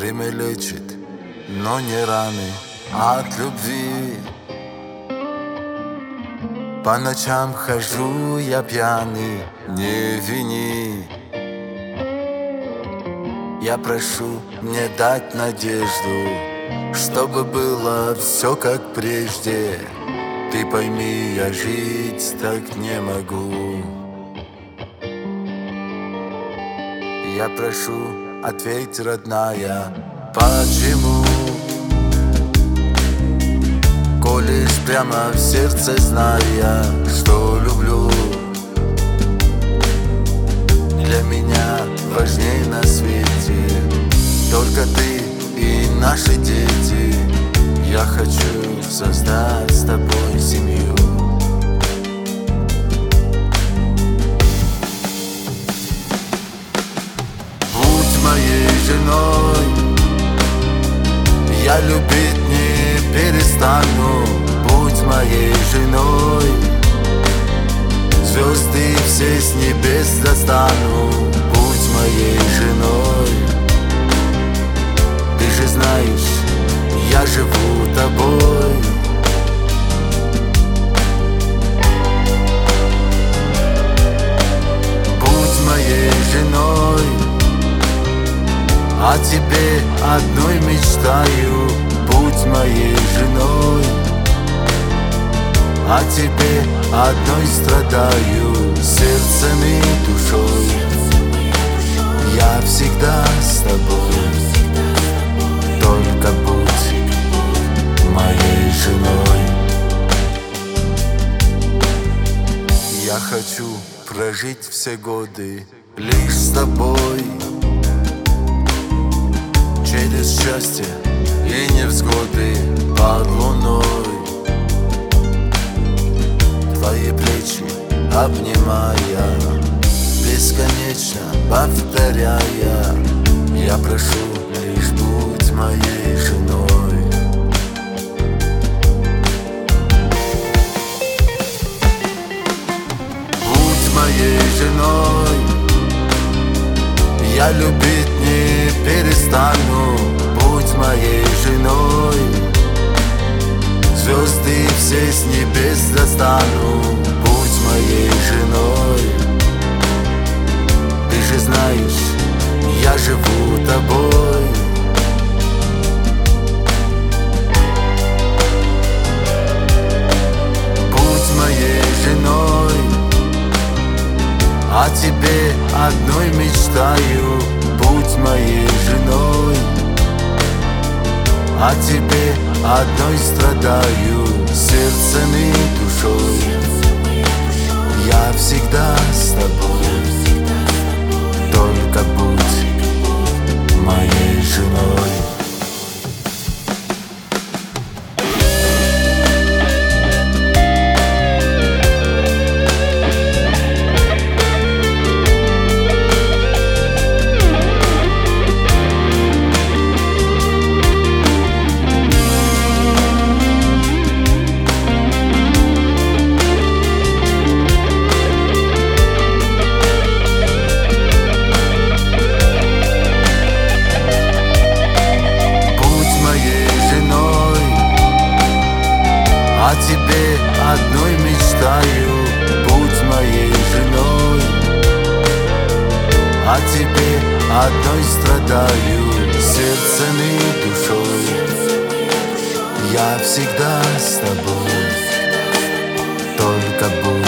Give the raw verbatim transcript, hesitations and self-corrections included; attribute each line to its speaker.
Speaker 1: Время лечит, но не раны от любви. По ночам хожу я пьяный, не вини. Я прошу мне дать надежду, чтобы было все как прежде. Ты пойми, я жить так не могу. Я прошу, ответь, родная, почему? Колешь прямо в сердце, зная, что люблю. Для меня важней на свете только ты и наши дети. Я хочу создать с тобой семью. Будь моей женой, я любить не перестану. Будь моей женой, звезды все с небес достану. Будь моей женой, ты же знаешь, я живу тобой. Будь моей женой, о тебе одной мечтаю. Будь моей женой, о тебе одной страдаю. Сердцем и душой я всегда с тобой. Только будь моей женой. Я хочу прожить все годы лишь с тобой. Через счастье и невзгоды под луной. Твои плечи обнимая, бесконечно повторяя, я прошу, лишь будь моей женой. Будь моей женой, я любить не перестану. Будь моей женой, звезды все с небес достану. Будь моей женой, ты же знаешь, я живу тобой. Будь моей женой, о тебе одной мечтаю. Будь моей женой, о тебе одной страдаю. Сердцем и душой я всегда с тобой. Только будь моей женой. О тебе одной мечтаю. Будь моей женой, о тебе одной страдаю. Сердцем и душой я всегда с тобой. Только будь